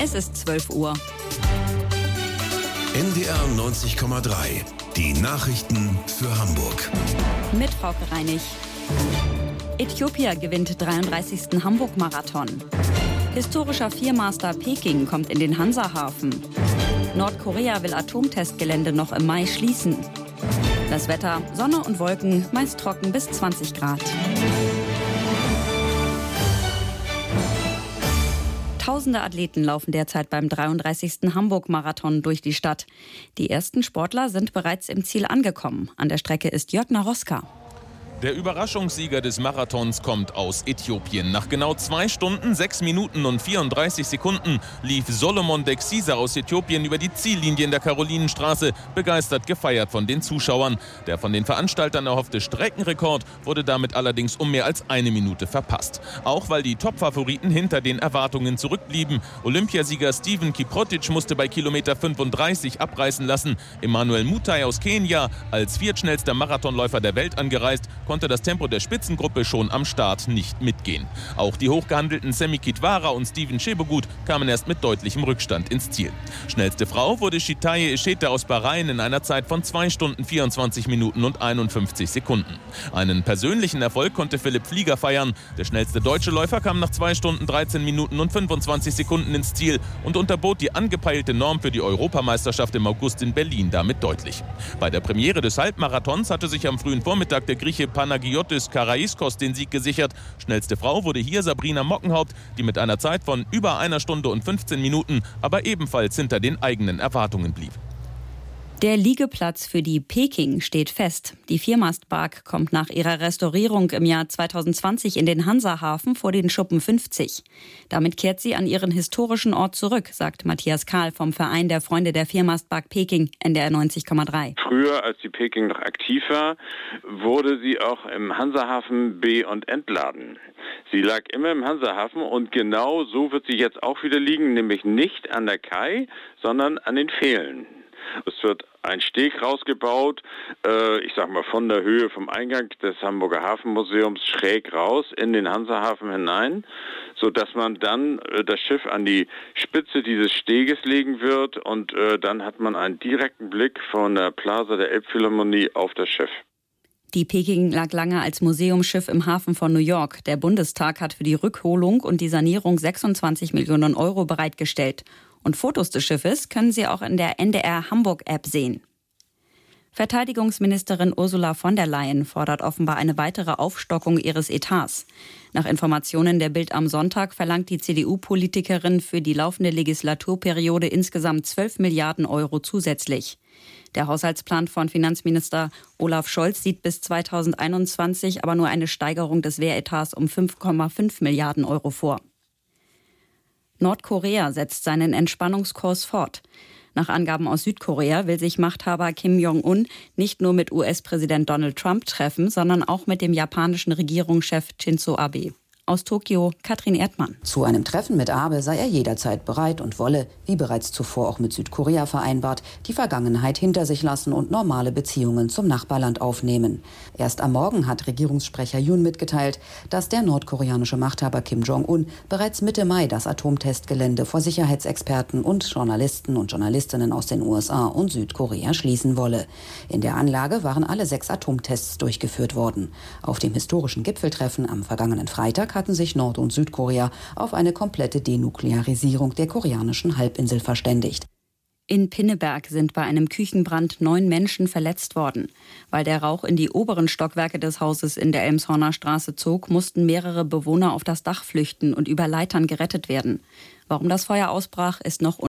Es ist 12 Uhr. NDR 90,3. Die Nachrichten für Hamburg. Mit Frauke Reinig. Äthiopien gewinnt 33. Hamburg-Marathon. Historischer Viermaster Peking kommt in den Hansahafen. Nordkorea will Atomtestgelände noch im Mai schließen. Das Wetter: Sonne und Wolken, meist trocken bis 20 Grad. Tausende Athleten laufen derzeit beim 33. Hamburg-Marathon durch die Stadt. Die ersten Sportler sind bereits im Ziel angekommen. An der Strecke ist Jörg Naroska. Der Überraschungssieger des Marathons kommt aus Äthiopien. Nach genau 2 Stunden, 6 Minuten und 34 Sekunden lief Solomon Dexisa aus Äthiopien über die Ziellinie in der Karolinenstraße, begeistert gefeiert von den Zuschauern. Der von den Veranstaltern erhoffte Streckenrekord wurde damit allerdings um mehr als 1 Minute verpasst. Auch weil die Top-Favoriten hinter den Erwartungen zurückblieben. Olympiasieger Steven Kiprotich musste bei Kilometer 35 abreißen lassen. Emmanuel Mutai aus Kenia, als viertschnellster Marathonläufer der Welt angereist, konnte das Tempo der Spitzengruppe schon am Start nicht mitgehen. Auch die hochgehandelten Semi Kitwara und Steven Chebogut kamen erst mit deutlichem Rückstand ins Ziel. Schnellste Frau wurde Chitaye Eshete aus Bahrain in einer Zeit von 2 Stunden 24 Minuten und 51 Sekunden. Einen persönlichen Erfolg konnte Philipp Flieger feiern. Der schnellste deutsche Läufer kam nach 2 Stunden 13 Minuten und 25 Sekunden ins Ziel und unterbot die angepeilte Norm für die Europameisterschaft im August in Berlin damit deutlich. Bei der Premiere des Halbmarathons hatte sich am frühen Vormittag der Grieche Panagiotis Karaiskos den Sieg gesichert. Schnellste Frau wurde hier Sabrina Mockenhaupt, die mit einer Zeit von über 1 Stunde und 15 Minuten aber ebenfalls hinter den eigenen Erwartungen blieb. Der Liegeplatz für die Peking steht fest. Die Viermastbark kommt nach ihrer Restaurierung im Jahr 2020 in den Hansahafen vor den Schuppen 50. Damit kehrt sie an ihren historischen Ort zurück, sagt Matthias Kahl vom Verein der Freunde der Viermastbark Peking, NDR 90,3. Früher, als die Peking noch aktiv war, wurde sie auch im Hansahafen be- und entladen. Sie lag immer im Hansahafen und genau so wird sie jetzt auch wieder liegen, nämlich nicht an der Kai, sondern an den Pfählen. Es wird ein Steg rausgebaut, ich sag mal von der Höhe vom Eingang des Hamburger Hafenmuseums schräg raus in den Hansahafen hinein, sodass man dann das Schiff an die Spitze dieses Steges legen wird und dann hat man einen direkten Blick von der Plaza der Elbphilharmonie auf das Schiff. Die Peking lag lange als Museumsschiff im Hafen von New York. Der Bundestag hat für die Rückholung und die Sanierung 26 Millionen Euro bereitgestellt. Und Fotos des Schiffes können Sie auch in der NDR Hamburg-App sehen. Verteidigungsministerin Ursula von der Leyen fordert offenbar eine weitere Aufstockung ihres Etats. Nach Informationen der Bild am Sonntag verlangt die CDU-Politikerin für die laufende Legislaturperiode insgesamt 12 Milliarden Euro zusätzlich. Der Haushaltsplan von Finanzminister Olaf Scholz sieht bis 2021 aber nur eine Steigerung des Wehretats um 5,5 Milliarden Euro vor. Nordkorea setzt seinen Entspannungskurs fort. Nach Angaben aus Südkorea will sich Machthaber Kim Jong-un nicht nur mit US-Präsident Donald Trump treffen, sondern auch mit dem japanischen Regierungschef Shinzo Abe. Aus Tokio, Katrin Erdmann. Zu einem Treffen mit Abe sei er jederzeit bereit und wolle, wie bereits zuvor auch mit Südkorea vereinbart, die Vergangenheit hinter sich lassen und normale Beziehungen zum Nachbarland aufnehmen. Erst am Morgen hat Regierungssprecher Yoon mitgeteilt, dass der nordkoreanische Machthaber Kim Jong-un bereits Mitte Mai das Atomtestgelände vor Sicherheitsexperten und Journalisten und Journalistinnen aus den USA und Südkorea schließen wolle. In der Anlage waren alle 6 Atomtests durchgeführt worden. Auf dem historischen Gipfeltreffen am vergangenen Freitag hatten sich Nord- und Südkorea auf eine komplette Denuklearisierung der koreanischen Halbinsel verständigt. In Pinneberg sind bei einem Küchenbrand 9 Menschen verletzt worden. Weil der Rauch in die oberen Stockwerke des Hauses in der Elmshorner Straße zog, mussten mehrere Bewohner auf das Dach flüchten und über Leitern gerettet werden. Warum das Feuer ausbrach, ist noch